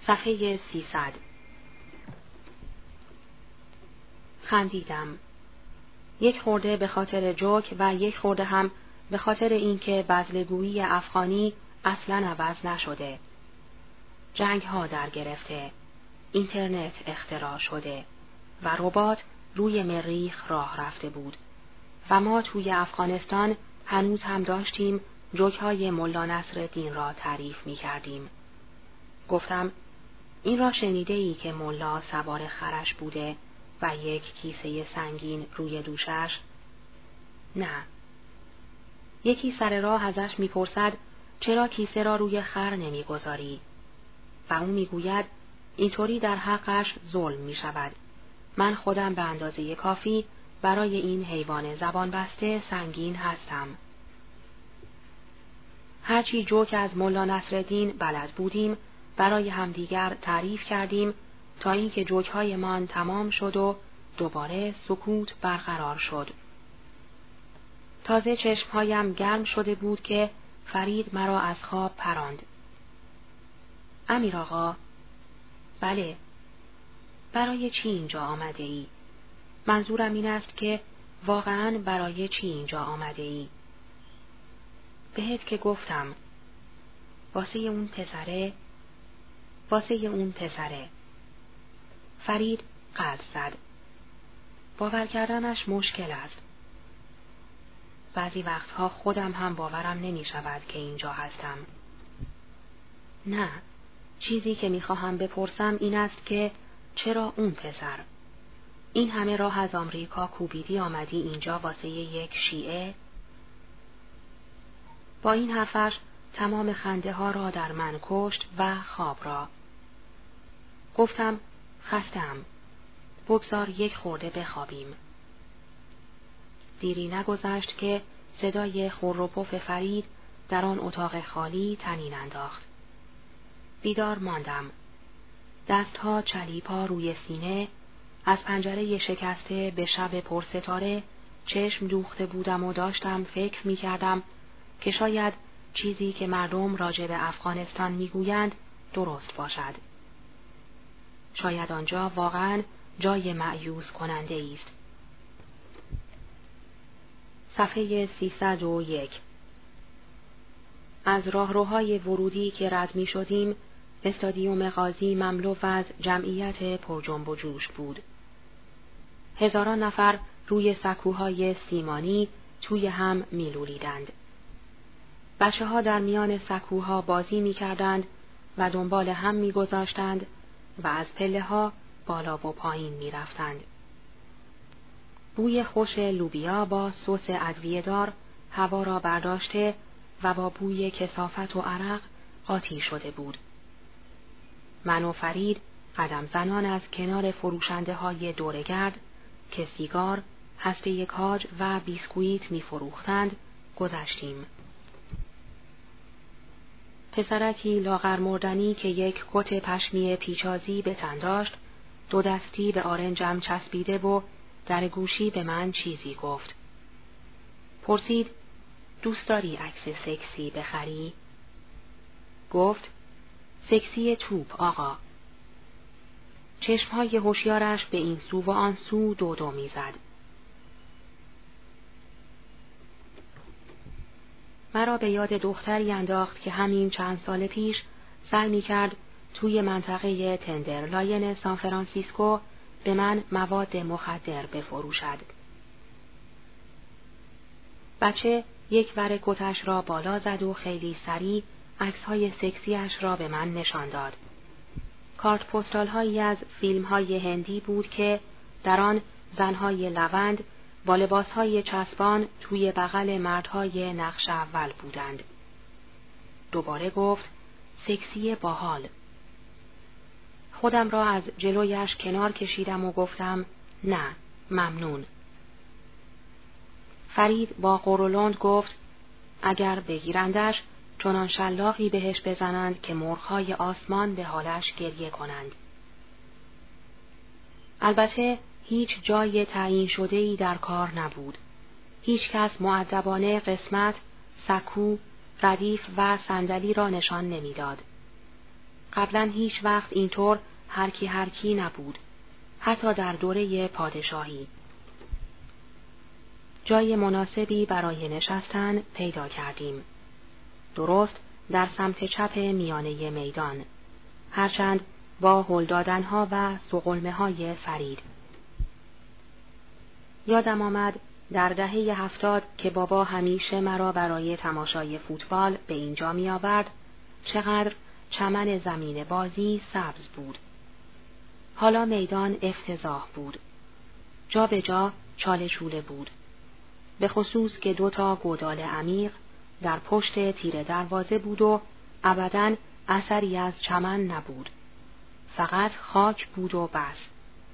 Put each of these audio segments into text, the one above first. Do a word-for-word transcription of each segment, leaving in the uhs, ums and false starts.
صفحه سیصد. خندیدم. یک خورده به خاطر جوک و یک خورده هم به خاطر اینکه بزلگویی افغانی اصلاً عوض نشده. جنگ ها در گرفته، اینترنت اختراع شده و ربات روی مریخ راه رفته بود و ما توی افغانستان هنوز هم داشتیم جوک های ملا نصرالدین را تعریف می کردیم. گفتم این را شنیده ای که ملا سوار خرش بوده و یک کیسه سنگین روی دوشش؟ نه. یکی سر راه ازش میپرسد چرا کیسه را روی خر نمیگذاری؟ و او میگوید اینطوری در حقش ظلم میشود. من خودم به اندازه کافی برای این حیوان زبان بسته سنگین هستم. هرچی جوک از ملا نصرالدین بلد بودیم برای همدیگر تعریف کردیم تا اینکه جوک‌های من تمام شد و دوباره سکوت برقرار شد. تازه چشمهایم گرم شده بود که فرید مرا از خواب پراند. امیر آقا، بله، برای چی اینجا آمده ای؟ منظورم این است که واقعاً برای چی اینجا آمده ای؟ بهت که گفتم، واسه اون پسره، واسه اون پسره. فرید قلب زد. باور کردنش مشکل است. بعضی وقتها خودم هم باورم نمی شود که اینجا هستم. نه، چیزی که می خواهم بپرسم این است که چرا اون پسر؟ این همه راه از آمریکا کوبیدی آمدی اینجا واسه یک شیعه؟ با این حرفش تمام خنده ها را در من کشت و خواب را. گفتم خستم. بگذار یک خورده بخوابیم. دیری نگذشت که صدای خور و پف فرید در آن اتاق خالی طنین انداخت. بیدار ماندم. دستها چلیپا روی سینه، از پنجره شکسته به شب پرستاره چشم دوخته بودم و داشتم فکر می کردم که شاید چیزی که مردم راجع به افغانستان می گویند درست باشد. شاید آنجا واقعاً جای مأیوس کننده است. صفحه سیصد و یک. از راهروهای ورودی که رد می شدیم، استادیوم غازی مملو از جمعیت پر جنب و جوش بود. هزاران نفر روی سکوهای سیمانی توی هم می لولیدند. بچه ها در میان سکوها بازی می کردند و دنبال هم می گذاشتند و از پله ها بالا و پایین می رفتند. بوی خوش لوبیا با سس ادویه‌دار هوا را برداشته و با بوی کثافت و عرق قاطی شده بود. من و فرید قدم زنان از کنار فروشنده های دورگرد که سیگار، هسته کاج و بیسکویت می فروختند گذشتیم. پسرکی لاغر مردنی که یک کت پشمی پیچازی به تن داشت، دو دستی به آرنجم چسبیده و در گوشی به من چیزی گفت. پرسید دوست داری عکس سکسی بخری؟ گفت سکسی توپ آقا. چشمهای هوشیارش به این سو و آن سو دو دو میزد. مرا به یاد دختری انداخت که همین چند سال پیش سعی می‌کرد توی منطقه تندرلاین سان فرانسیسکو به من مواد مخدر بفروشد. بچه یک ور کتش را بالا زد و خیلی سریع عکس‌های سکسیش را به من نشان داد. کارت پستال‌هایی از فیلم‌های هندی بود که در آن زن‌های لوند با لباس‌های چسبان توی بغل مردهای نقش اول بودند. دوباره گفت سکسی باحال. خودم را از جلویش کنار کشیدم و گفتم نه، ممنون. فرید با قرولند گفت اگر بگیرندش چنان شلاقی بهش بزنند که مرغ‌های آسمان به حالش گریه کنند. البته هیچ جای تعیین شده‌ای در کار نبود. هیچ کس مؤدبانه قسمت، سکو، ردیف و صندلی را نشان نمیداد. قبلا هیچ وقت اینطور هر کی هر کی نبود، حتی در دوره پادشاهی. جای مناسبی برای نشستن پیدا کردیم. درست در سمت چپ میانه میدان، هرچند با هل دادنها و سقلمه های فرید. یادم آمد در دهه هفتاد که بابا همیشه مرا برای تماشای فوتبال به اینجا می آورد، چقدر چمن زمین بازی سبز بود. حالا میدان افتضاح بود. جا به جا چاله چوله بود. به خصوص که دو تا گودال عمیق در پشت تیر دروازه بود و ابداً اثری از چمن نبود. فقط خاک بود و بس.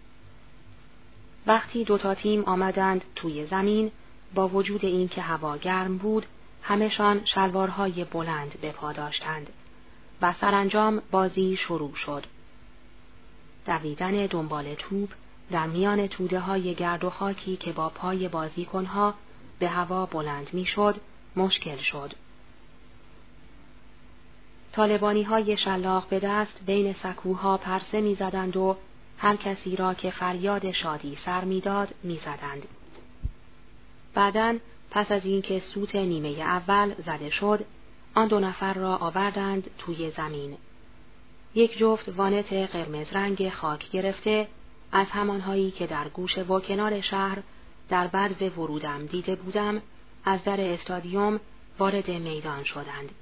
وقتی دو تا تیم آمدند توی زمین، با وجود اینکه هوا گرم بود، همه‌شان شلوارهای بلند به پا داشتند و سرانجام بازی شروع شد. دویدن دنبال توپ در میان توده های گرد و خاکی که با پای بازیکنها به هوا بلند میشد، مشکل شد. طالبانی های شلاق به دست بین سکوها پرسه می زدند و هر کسی را که فریاد شادی سر می داد می زدند. بعداً پس از اینکه سوت نیمه اول زده شد، آن دو نفر را آوردند توی زمین. یک جفت وانت قرمز رنگ خاک گرفته، از همانهایی که در گوشه و کنار شهر در بدو ورودم دیده بودم، از در استادیوم وارد میدان شدند.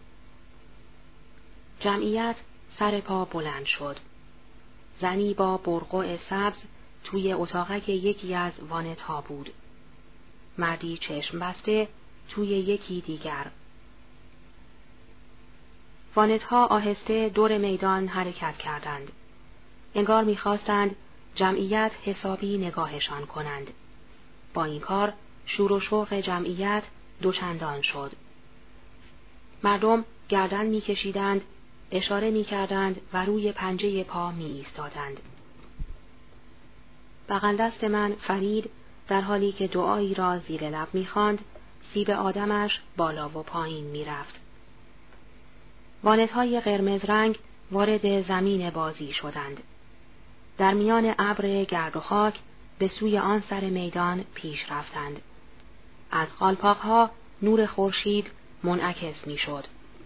جمعیت سر پا بلند شد. زنی با برقع سبز توی اتاقک یکی از وانت ها بود. مردی چشم بسته توی یکی دیگر. وانت ها آهسته دور میدان حرکت کردند. انگار می‌خواستند جمعیت حسابی نگاهشان کنند. با این کار شور و شوق جمعیت دوچندان شد. مردم گردن می‌کشیدند، اشاره می‌کردند و روی پنجه پا می‌ایستادند. بغل دست من فرید در حالی که دعایی را زیر لب می‌خواند، سیب آدمش بالا و پایین می‌رفت. وانت‌های قرمز رنگ وارد زمین بازی شدند. در میان ابر گرد و خاک به سوی آن سر میدان پیش رفتند. از قالپاق‌ها نور خورشید منعکس می‌شد.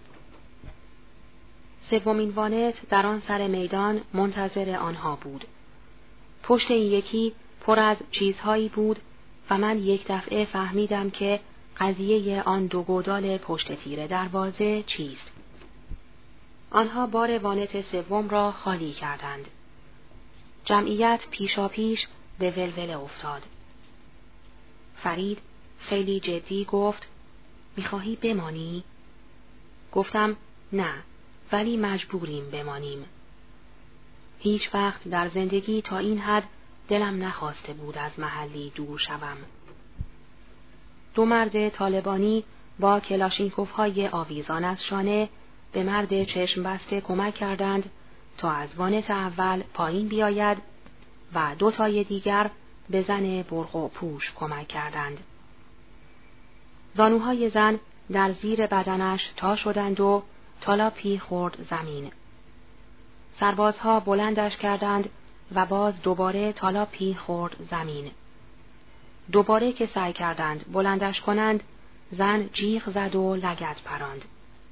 سومین وانت در آن سر میدان منتظر آنها بود. پشت این یکی پر از چیزهایی بود و من یک دفعه فهمیدم که قضیه آن دو گودال پشت تیر دروازه چیست. آنها بار وانت سوم را خالی کردند. جمعیت پیشا پیش به ولوله افتاد. فرید خیلی جدی گفت: میخواهی بمانی؟ گفتم نه، ولی مجبوریم بمانیم. هیچ وقت در زندگی تا این حد دلم نخواسته بود از محلی دور شوم. دو مرد طالبانی با کلاشینکوف‌های آویزان از شانه به مرد چشم بسته کمک کردند تا از وانت اول پایین بیاید و دو تای دیگر به زن برقع پوش کمک کردند. زانوهای زن در زیر بدنش تا شدند و تالاپی خورد زمین. سربازها بلندش کردند و باز دوباره تالاپی خورد زمین. دوباره که سعی کردند بلندش کنند، زن جیغ زد و لگد پراند.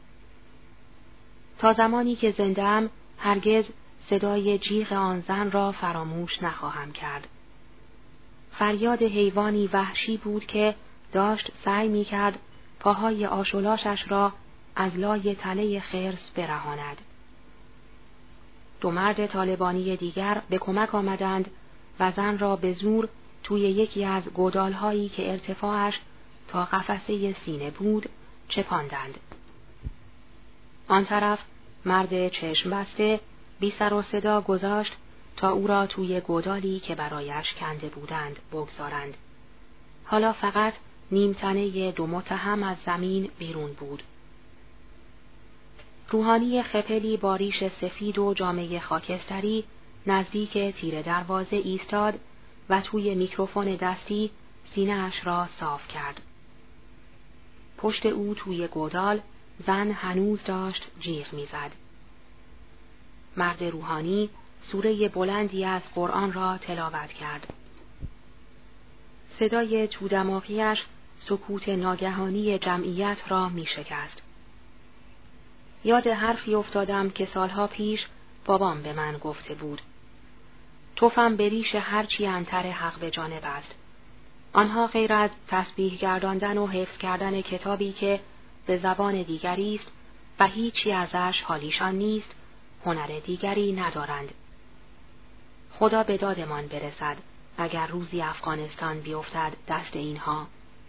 تا زمانی که زنده‌ام هرگز صدای جیغ آن زن را فراموش نخواهم کرد. فریاد حیوانی وحشی بود که داشت سعی می‌کرد پاهای آشولاشش را از لای تله خرس برهاند. دو مرد طالبانی دیگر به کمک آمدند و زن را به زور توی یکی از گودال‌هایی که ارتفاعش تا قفسه سینه بود چپاندند. آن طرف مرد چشم بسته بی سر و صدا گذاشت تا او را توی گودالی که برایش کنده بودند بگذارند. حالا فقط نیمتنه دو متهم از زمین بیرون بود. روحانی خپلی با ریش سفید و جامه خاکستری نزدیک تیر دروازه ایستاد و توی میکروفون دستی سینه‌اش را صاف کرد. پشت او توی گودال زن هنوز داشت جیغ میزد. مرد روحانی سوره بلندی از قرآن را تلاوت کرد. صدای تودماغیش سکوت ناگهانی جمعیت را می شکست. یاد حرفی افتادم که سالها پیش بابام به من گفته بود. توفم به ریش هرچی انتر حق به جانب است. آنها غیر از تسبیح گرداندن و حفظ کردن کتابی که به زبان دیگری است و هیچی ازش حالیشان نیست، هنر دیگری ندارند. خدا به دادمان برسد اگر روزی افغانستان بیفتد دست اینها.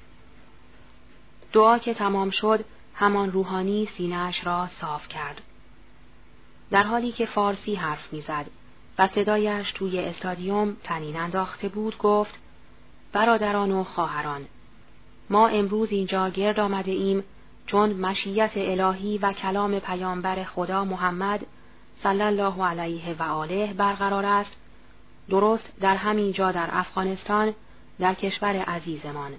دعا که تمام شد، همان روحانی سینه‌اش را صاف کرد. در حالی که فارسی حرف می‌زد و صدایش توی استادیوم طنین انداخته بود، گفت: برادران و خواهران، ما امروز اینجا گرد آمده ایم چون مشیت الهی و کلام پیامبر خدا محمد صلی الله علیه و آله برقرار است، درست در همین جا در افغانستان، در کشور عزیزمان.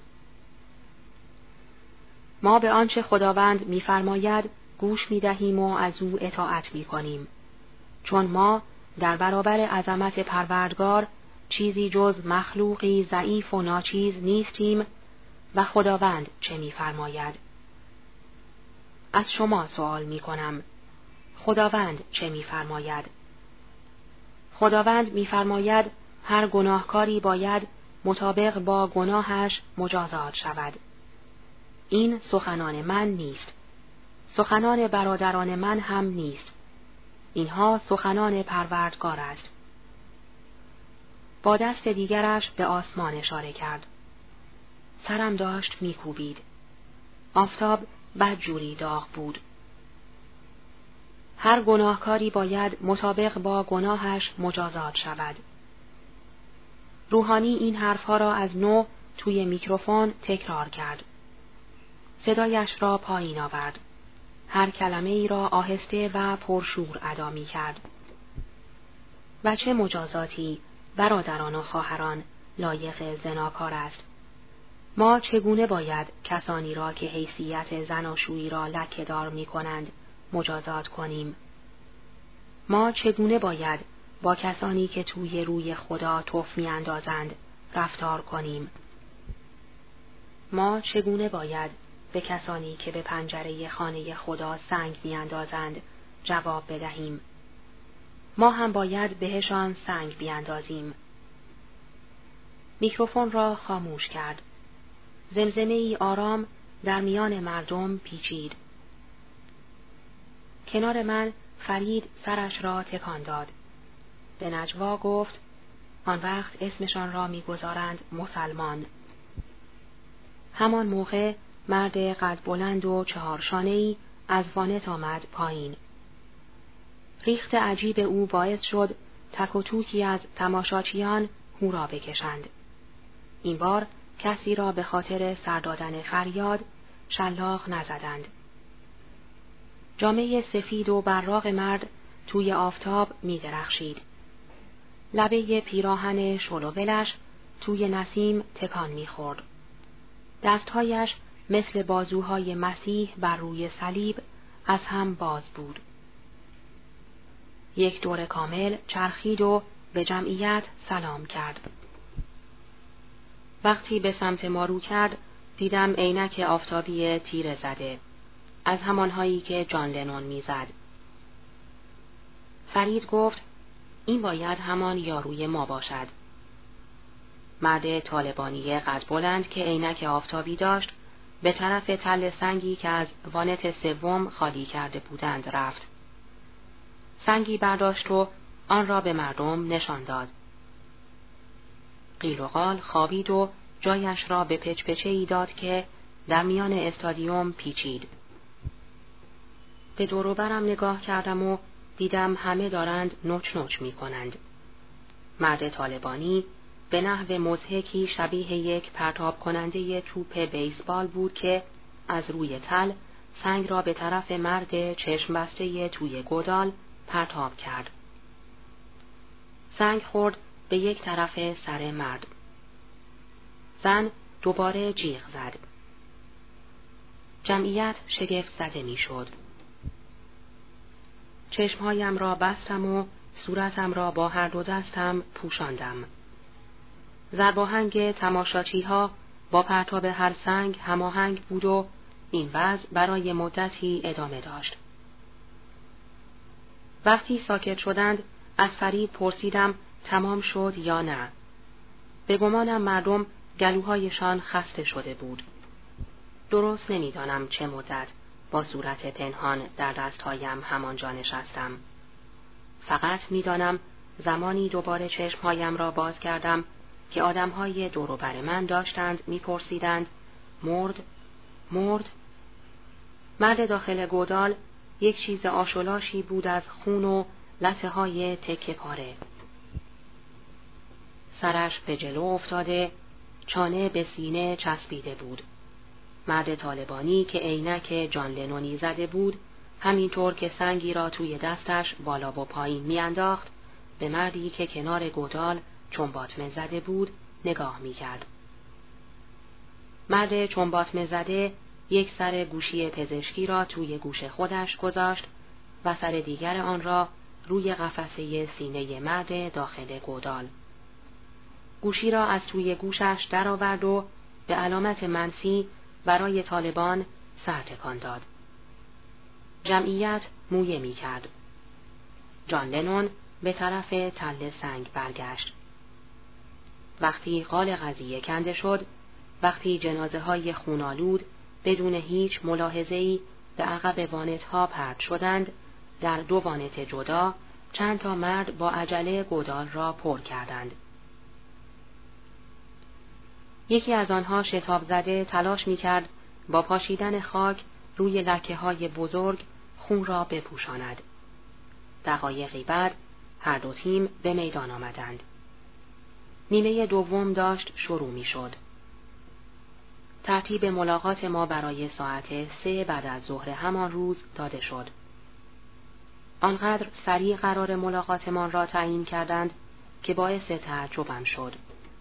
ما به آنچه خداوند می‌فرماید گوش می‌دهیم و از او اطاعت می‌کنیم، چون ما در برابر عظمت پروردگار چیزی جز مخلوقی ضعیف و ناچیز نیستیم و خداوند چه می‌فرماید. از شما سوال می‌کنم، خداوند چه می‌فرماید؟ خداوند می‌فرماید هر گناهکاری باید مطابق با گناهش مجازات شود. این سخنان من نیست. سخنان برادران من هم نیست. اینها سخنان پروردگار است. با دست دیگرش به آسمان اشاره کرد. سرم داشت میکوبید. آفتاب بدجوری داغ بود. هر گناهکاری باید مطابق با گناهش مجازات شود. روحانی این حرفها را از نو توی میکروفون تکرار کرد. صدایش را پایین آورد. هر کلمه ای را آهسته و پرشور ادا می کرد. و چه مجازاتی، برادران و خواهران، لایق زناکار است. ما چگونه باید کسانی را که حیثیت زناشویی را لکه‌دار می کنند مجازات کنیم؟ ما چگونه باید با کسانی که توی روی خدا تف می اندازند رفتار کنیم؟ ما چگونه باید به کسانی که به پنجره خانه خدا سنگ می اندازند جواب بدهیم؟ ما هم باید بهشان سنگ بیاندازیم. میکروفون را خاموش کرد. زمزمه ای آرام در میان مردم پیچید. کنار من فرید سرش را تکان داد. به نجوا گفت: آن وقت اسمشان را میگذارند مسلمان. همان موقع مرد قد بلند و چهارشانه‌ای از وانت آمد پایین. ریخت عجیب او باعث شد تک و توکی از تماشاچیان هورا بکشند. این بار کسی را به خاطر سر دادن فریاد شلاق نزدند. جامه سفید و براق مرد توی آفتاب می درخشید. لبه پیراهن شلوولش توی نسیم تکان می خورد. دستهایش مثل بازوهای مسیح بر روی صلیب از هم باز بود. یک دور کامل چرخید و به جمعیت سلام کرد. وقتی به سمت ما رو کرد، دیدم عینک آفتابی تیره زده، از همانهایی که جان لنون میزد. فرید گفت: این باید همان یاروی ما باشد. مرد طالبانی قد بلند که عینک آفتابی داشت، به طرف تل سنگی که از وانت سوم خالی کرده بودند رفت. سنگی برداشت و آن را به مردم نشان داد. قیل و قال خوابید و جایش را به پچ پچه‌ای داد که در میان استادیوم پیچید. به دور و برم نگاه کردم و دیدم همه دارند نوچ نوچ می کنند. مرد طالبانی به نحو مضحکی شبیه یک پرتاب کننده توپ بیسبال بود که از روی تل سنگ را به طرف مرد چشم بسته توی گودال پرتاب کرد. سنگ خورد به یک طرف سر مرد. زن دوباره جیغ زد. جمعیت شگفت زده می شد. چشمهایم را بستم و صورتم را با هر دو دستم پوشاندم. ضرباهنگ تماشاچیها با پرتاب هر سنگ هماهنگ بود و این وضع برای مدتی ادامه داشت. وقتی ساکت شدند از فرید پرسیدم تمام شد یا نه. به گمانم مردم گلوهایشان خسته شده بود. درست نمیدانم چه مدت با صورت پنهان در دستهایم همانجا نشستم. فقط میدانم زمانی دوباره چشمهایم را باز کردم که آدمهای دور و بر من داشتند میپرسیدند مرد؟ مرد؟ مرد داخل گودال یک چیز آشولاشی بود از خون و لثه های تکه پاره. سرش به جلو افتاده، چانه به سینه چسبیده بود. مرد طالبانی که عینک جان لنونی زده بود، همینطور که سنگی را توی دستش بالا و پایین میانداخت، به مردی که کنار گودال چنباتمه زده بود نگاه میکرد. مرد چنباتمه زده یک سر گوشی پزشکی را توی گوش خودش گذاشت و سر دیگر آن را روی قفسه سینه مرد داخل گودال. گوشی را از توی گوشش درآورد و به علامت منفی برای طالبان سر تکان داد. جمعیت مویه می کرد. جان لنون به طرف تله سنگ برگشت. وقتی قال قضیه کنده شد، وقتی جنازه های خونالود بدون هیچ ملاحظه‌ای به عقب وانت ها پرت شدند، در دو وانت جدا چند تا مرد با عجله گودال را پر کردند. یکی از آنها شتاب زده تلاش می کرد با پاشیدن خاک روی لکه های بزرگ خون را بپوشاند. دقایقی بعد هر دو تیم به میدان آمدند. نیمه دوم داشت شروع می شد. ترتیب ملاقات ما برای ساعت سه بعد از ظهر همان روز داده شد. آنقدر سریع قرار ملاقاتمان را تعیین کردند که باعث تعجبم شد.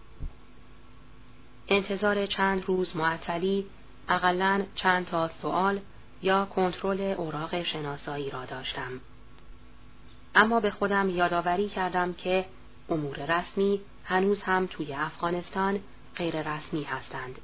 انتظار چند روز معطلی اقلاً چند تا سوال یا کنترل اوراق شناسایی را داشتم. اما به خودم یادآوری کردم که امور رسمی هنوز هم توی افغانستان غیر رسمی هستند.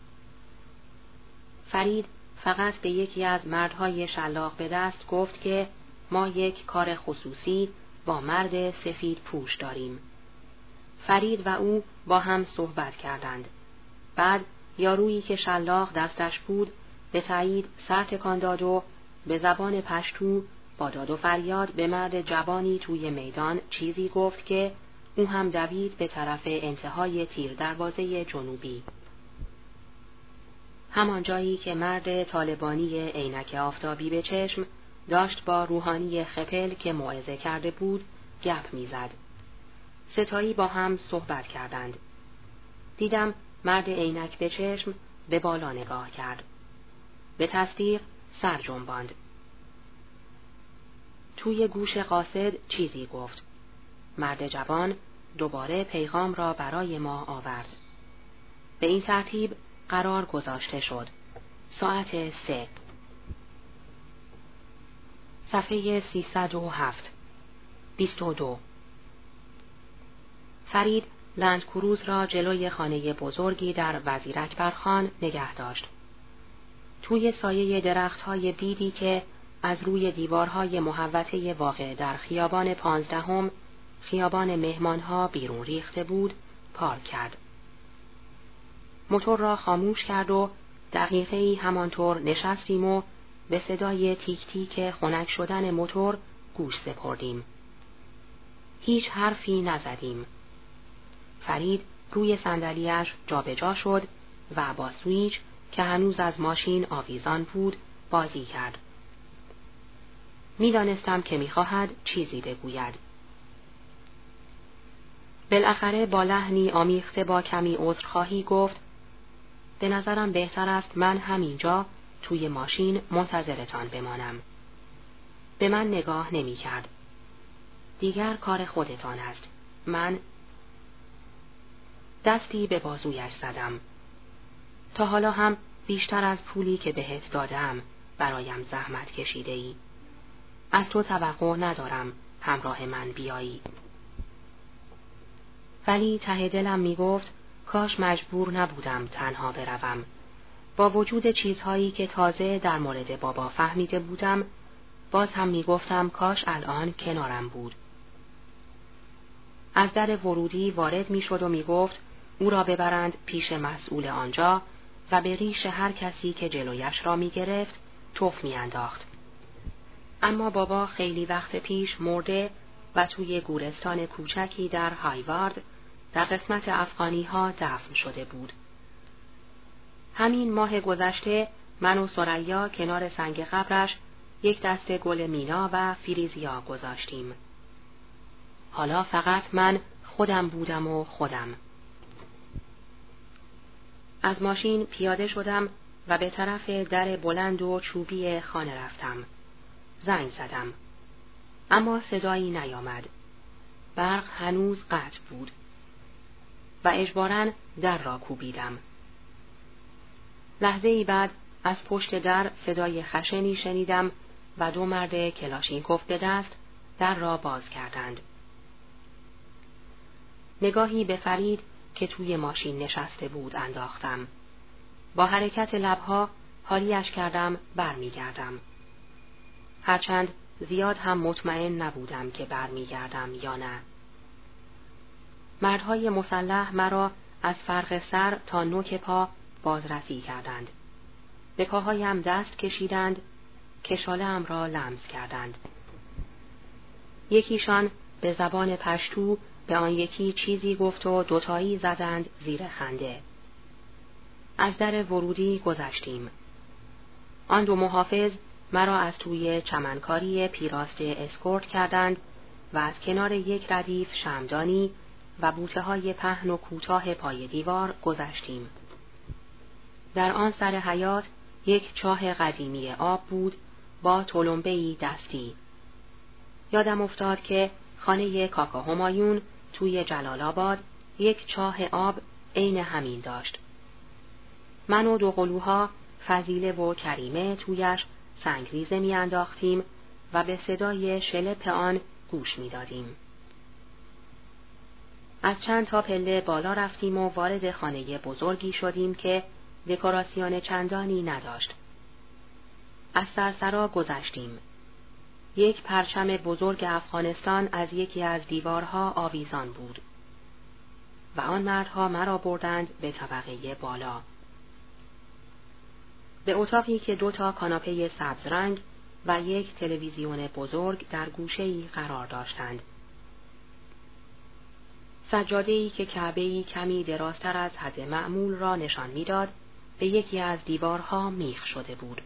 فرید فقط به یکی از مردهای شلاق به دست گفت که ما یک کار خصوصی با مرد سفید پوش داریم. فرید و او با هم صحبت کردند. بعد یارویی که شلاق دستش بود به تایید سر تکان داد و به زبان پشتو با داد و فریاد به مرد جوانی توی میدان چیزی گفت که او هم دوید به طرف انتهای تیر دروازه جنوبی. همان جایی که مرد طالبانی عینک آفتابی به چشم داشت با روحانی خپل که موعظه کرده بود گپ میزد. ستایی با هم صحبت کردند. دیدم مرد عینک به چشم به بالا نگاه کرد. به تصدیق سر جنباند. توی گوش قاصد چیزی گفت. مرد جوان دوباره پیغام را برای ما آورد. به این ترتیب قرار گذاشته شد. ساعت سه. صفحه سیصد و هفت. بیست و دو. فرید لند کروز را جلوی خانه بزرگی در وزیر اکبرخان نگه داشت. توی سایه درخت‌های بیدی که از روی دیوارهای محوطه واقع در خیابان پانزدهم، خیابان مهمانها بیرون ریخته بود، پارک کرد. موتور را خاموش کرد و دقیقه‌ای همانطور نشستیم و به صدای تیک تیک خنک شدن موتور گوش سپردیم. هیچ حرفی نزدیم. فرید روی صندلی‌اش جابجا شد و با سویچ که هنوز از ماشین آویزان بود بازی کرد. می‌دانستم که می‌خواهد چیزی بگوید. بالاخره با لحنی آمیخته با کمی عذرخواهی گفت: به نظرم بهتر است من همینجا توی ماشین منتظرتان بمانم. به من نگاه نمی‌کرد. دیگر کار خودتان است. من دستی به بازویش زدم. تا حالا هم بیشتر از پولی که بهت دادم برایم زحمت کشیده ای. از تو توقع ندارم همراه من بیایی. ولی ته دلم می گفت کاش مجبور نبودم تنها بروم. با وجود چیزهایی که تازه در مورد بابا فهمیده بودم، باز هم می گفتم کاش الان کنارم بود. از در ورودی وارد می شد و می گفت او را ببرند پیش مسئول آنجا و به ریش هر کسی که جلویش را می گرفت تف می انداخت. اما بابا خیلی وقت پیش مرده و توی گورستان کوچکی در هایوارد در قسمت افغانی ها دفن شده بود. همین ماه گذشته من و ثریا کنار سنگ قبرش یک دسته گل مینا و فریزیا گذاشتیم. حالا فقط من خودم بودم و خودم. از ماشین پیاده شدم و به طرف در بلند و چوبی خانه رفتم. زنگ زدم. اما صدایی نیامد. برق هنوز قطع بود. و اجباراً در را کوبیدم. لحظه ای بعد از پشت در صدای خشنی شنیدم و دو مرد کلاشینکوف به دست در را باز کردند. نگاهی به فرید که توی ماشین نشسته بود انداختم. با حرکت لبها حالیش کردم برمیگردم. هرچند زیاد هم مطمئن نبودم که برمیگردم یا نه. مردهای مسلح مرا از فرق سر تا نوک پا بازرسی کردند. به پاهایم دست کشیدند، کشاله‌ام را لمس کردند. یکیشان به زبان پشتو به آن یکی چیزی گفت و دوتایی زدند زیر خنده. از در ورودی گذشتیم. آن دو محافظ مرا از توی چمنکاری پیراسته اسکورت کردند و از کنار یک ردیف شمعدانی و بوته های پهن و کوتاه پای دیوار گذشتیم. در آن سر حیاط یک چاه قدیمی آب بود با تلمبه‌ای دستی. یادم افتاد که خانه کاکا همایون توی جلال آباد یک چاه آب عین همین داشت. من و دو قلوها فضیله و کریمه تویش سنگریزه می انداختیم و به صدای شلپ آن گوش می دادیم. از چند تا پله بالا رفتیم و وارد خانه بزرگی شدیم که دکوراسیون چندانی نداشت. از سرسرا گذشتیم. یک پرچم بزرگ افغانستان از یکی از دیوارها آویزان بود و آن مردها مرا بردند به طبقه بالا. به اتاقی که دو تا کاناپه سبز رنگ و یک تلویزیون بزرگ در گوشه‌ای قرار داشتند. سجاده‌ای که کعبه‌ای کمی درازتر از حد معمول را نشان می‌داد، به یکی از دیوارها میخ شده بود.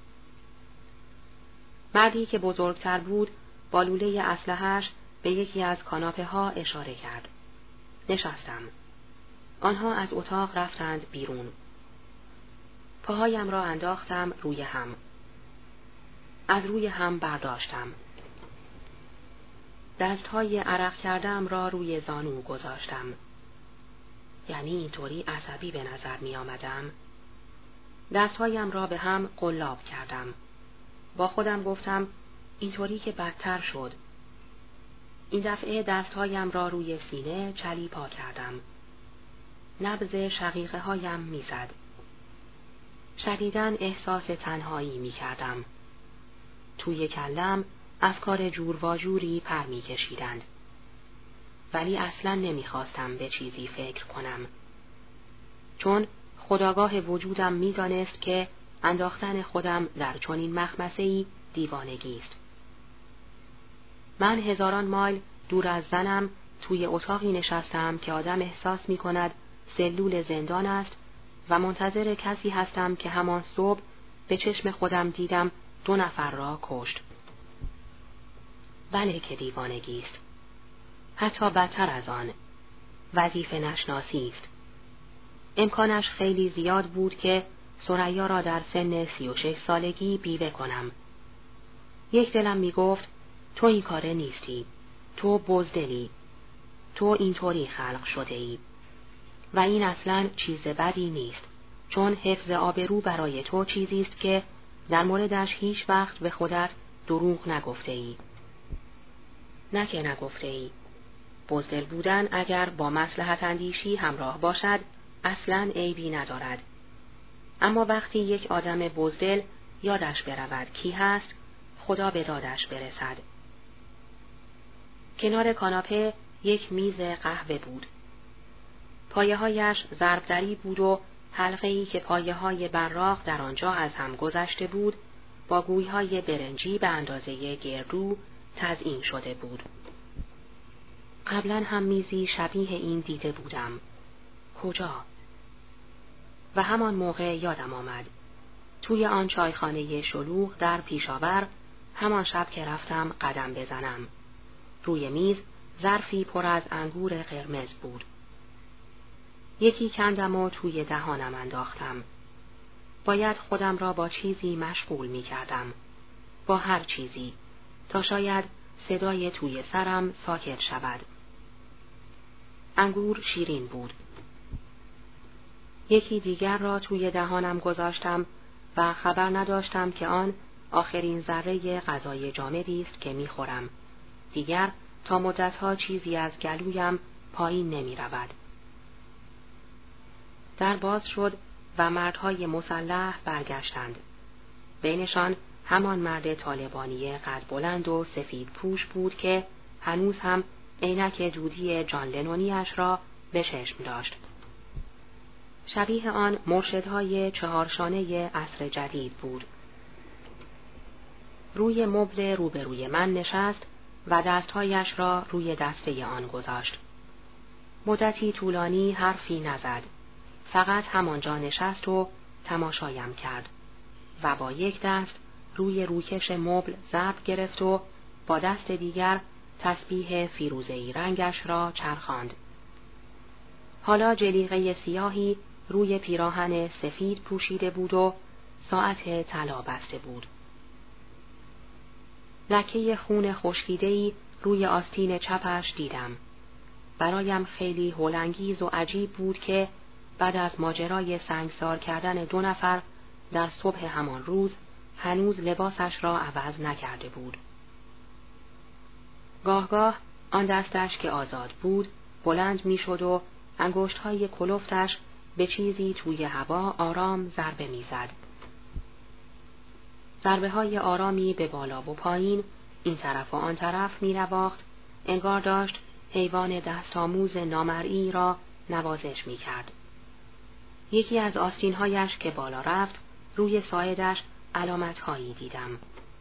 مردی که بزرگتر بود با لوله اسلحه‌اش به یکی از کاناپه ها اشاره کرد. نشستم. آنها از اتاق رفتند بیرون. پاهایم را انداختم روی هم. از روی هم برداشتم. دستهای عرق کردم را روی زانو گذاشتم. یعنی اینطوری عصبی به نظر می آمدم. دستهایم را به هم قلاب کردم. با خودم گفتم اینطوری که بدتر شد. این دفعه دستهایم را روی سینه چلیپا کردم. نبض شقیقه هایم می زد. شدیداً احساس تنهایی می کردم. توی کلم افکار جور و جوری پر می کشیدند. ولی اصلاً نمی خواستم به چیزی فکر کنم. چون خودآگاه وجودم می دانست که انداختن خودم در چنین مخمسه‌ای دیوانگی است. من هزاران مایل دور از زنم توی اتاقی نشستم که آدم احساس می کند سلول زندان است و منتظر کسی هستم که همان صبح به چشم خودم دیدم دو نفر را کشت. بله که دیوانگی است. حتی بدتر از آن. وظیفه نشناسی است. امکانش خیلی زیاد بود که ثریا را در سن سی و شش سالگی بیوه کنم. یک دلم می گفت تو این کاره نیستی. تو بزدلی. تو اینطوری خلق شده ای. و این اصلاً چیز بدی نیست. چون حفظ آبرو برای تو چیزی است که در موردش هیچ وقت به خودت دروغ نگفته ای. نه که نگفته ای. بزدل بودن اگر با مصلحت اندیشی همراه باشد اصلاً عیبی ندارد. اما وقتی یک آدم بزدل یادش برود کی هست، خدا به دادش برسد. کنار کاناپه یک میز قهوه بود. پایه هایش ضربدری بود و حلقه‌ای که پایه های براق در آنجا از هم گذشته بود با گوی های برنجی به اندازه گردو تزیین شده بود. قبلا هم میزی شبیه این دیده بودم. کجا؟ و همان موقع یادم آمد. توی آن چایخانه شلوغ در پیشاور، همان شب که رفتم قدم بزنم. روی میز ظرفی پر از انگور قرمز بود. یکی کندم و توی دهانم انداختم. باید خودم را با چیزی مشغول می کردم. با هر چیزی. تا شاید صدای توی سرم ساکت شود. انگور شیرین بود. یکی دیگر را توی دهانم گذاشتم و خبر نداشتم که آن آخرین ذره غذای جامدی است که می خورم. دیگر تا مدتها چیزی از گلویم پایین نمی رود. در باز شد و مردهای مسلح برگشتند. بینشان همان مرد طالبانی قد بلند و سفید پوش بود که هنوز هم عینک دودی جان لنونیش را به چشم داشت. شبیه آن مرشدهای چهارشانه عصر جدید بود. روی مبل روبروی من نشست و دستهایش را روی دسته آن گذاشت. مدتی طولانی حرفی نزد. فقط همانجا نشست و تماشایم کرد و با یک دست روی روکش مبل ضرب گرفت و با دست دیگر تسبیح فیروزه‌ای رنگش را چرخاند. حالا جلیقه سیاهی روی پیراهن سفید پوشیده بود و ساعت طلا بسته بود. لکه خون خشکیده‌ای روی آستین چپش دیدم. برایم خیلی هولانگیز و عجیب بود که بعد از ماجرای سنگسار کردن دو نفر در صبح همان روز هنوز لباسش را عوض نکرده بود. گاه گاه آن دستش که آزاد بود بلند می شد و انگشت‌های کلفتش به چیزی توی هوا آرام ضربه می زد. ضربه های آرامی به بالا و پایین این طرف و آن طرف می نواخت، انگار داشت حیوان دستآموز نامرئی را نوازش می کرد. یکی از آستین‌هایش که بالا رفت روی ساعدش علامت‌هایی دیدم.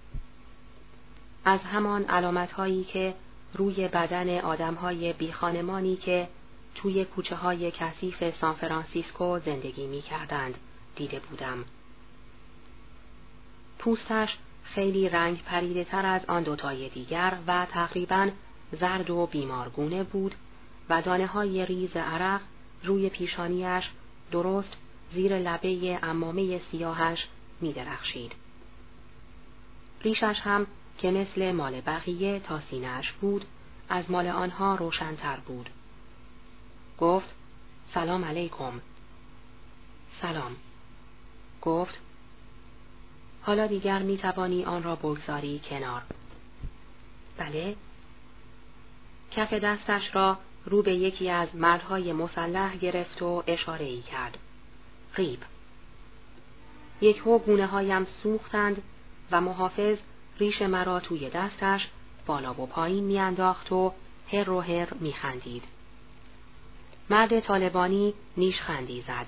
از همان علامت‌هایی که روی بدن آدم‌های بیخانمانی که توی کوچه‌های کثیف سان فرانسیسکو زندگی می‌کردند دیده بودم. پوستش خیلی رنگ پریده تر از آن دوتای دیگر و تقریباً زرد و بیمارگونه بود و دانه‌های ریز عرق روی پیشانیش درست زیر لبه عمامه سیاهش می درخشید. ریشش هم که مثل مال بقیه تا سینه‌اش بود از مال آنها روشن‌تر بود. گفت سلام علیکم. سلام. گفت حالا دیگر می توانی آن را بگذاری کنار. بله. کف دستش را رو به یکی از مردهای مسلح گرفت و اشاره‌ای کرد. ریب. یک هو گونه هایم سوختند و محافظ ریش مرا توی دستش بالا و پایین می انداخت و هر و هر می خندید. مرد طالبانی نیش خندی زد.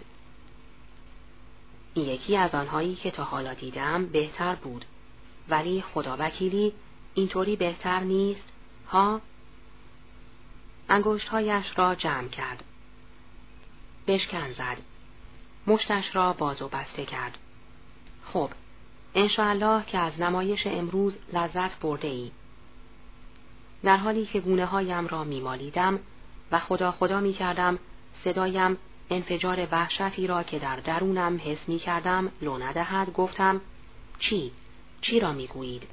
این یکی از آنهایی که تا حالا دیدم بهتر بود، ولی خدا وکیلی اینطوری بهتر نیست ها؟ انگشتهایش را جمع کرد. بشکن زد. مشتش را باز و بسته کرد. خب، انشاءالله که از نمایش امروز لذت برده ای. در حالی که گونه هایم را می مالیدم و خدا خدا می کردم صدایم انفجار وحشتی را که در درونم حس می کردم لو ندهد، گفتم چی؟ چی را می گویید؟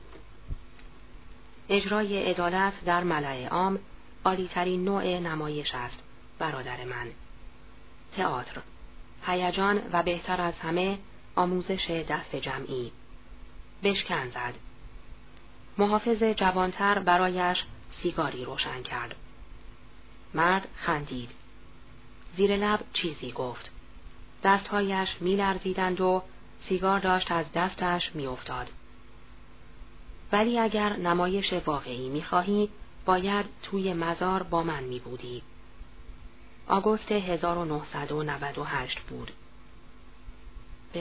اجرای عدالت در ملأ عام عالی‌ترین نوع نمایش است، برادر من. تئاتر، هیجان و بهتر از همه آموزش دست جمعی. بشکن زد. محافظ جوانتر برایش سیگاری روشن کرد. مرد خندید. زیر لب چیزی گفت. دستهایش می لرزیدند و سیگار داشت از دستش می افتاد. ولی اگر نمایش واقعی می خواهی، باید توی مزار با من می بودی. آگوست هزار و نهصد و نود و هشت بود.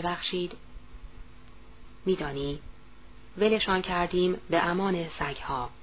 ببخشید. میدانی ولشان کردیم به امان سگها.